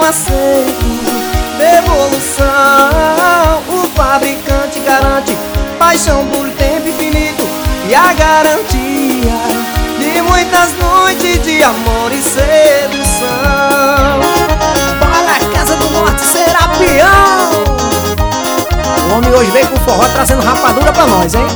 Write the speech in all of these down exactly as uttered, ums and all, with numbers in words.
aceito devolução. O fabricante garante paixão por tempo infinito e a garantia de muitas noites de amor e sedução. Para a Casa do Norte será peão. O homem hoje veio com forró trazendo rapadura pra nós, hein?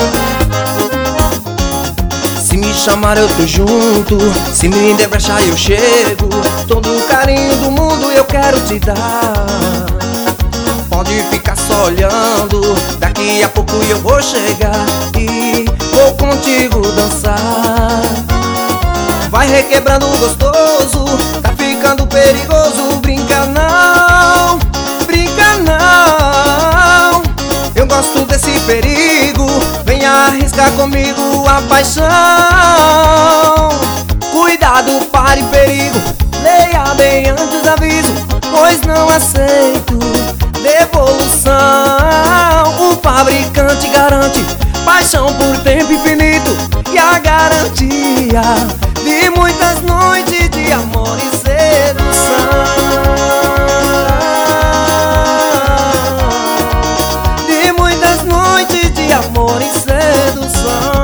Se me chamar eu tô junto, se me debrechar eu chego. Todo o carinho do mundo eu quero te dar. Pode ficar só olhando, daqui a pouco eu vou chegar e vou contigo dançar. Vai requebrando gostoso, tá ficando perigoso. Brinca não, brinca não. Eu gosto desse perigo, vem arriscar comigo a paixão. Cuidado, pare, perigo, leia bem antes aviso, pois não aceito devolução. O fabricante garante paixão por tempo infinito e a garantia de muitas noites de amor e sedução. De muitas noites de amor e sedução.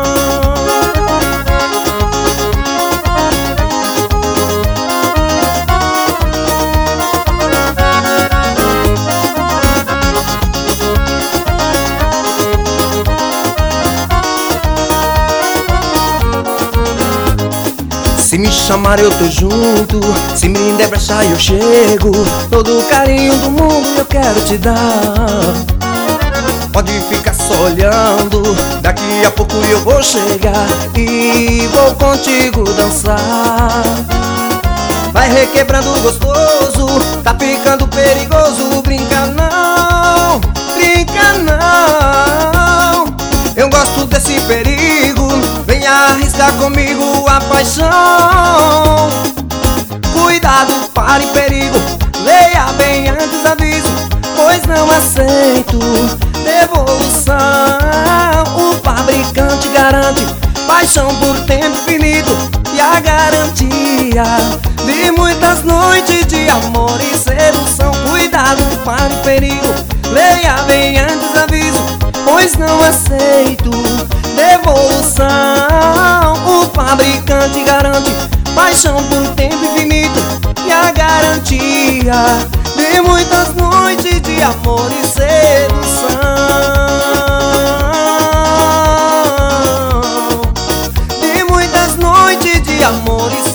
Se me chamar eu tô junto, se me debrechar eu chego. Todo o carinho do mundo eu quero te dar. Pode ficar só olhando, daqui a pouco eu vou chegar e vou contigo dançar. Vai requebrando gostoso, tá ficando perigoso. Brinca não, brinca não. Eu gosto desse perigo, vem arriscar comigo a paixão. Cuidado, pare, perigo, leia bem antes aviso, pois não aceito devolução. O fabricante garante paixão por tempo infinito e a garantia de muitas noites de amor e sedução. Cuidado, pare, perigo, leia bem antes aviso, pois não aceito devolução. O fabricante garante paixão por tempo infinito e a garantia de muitas noites de amor e sedução. De muitas noites de amor e sedução.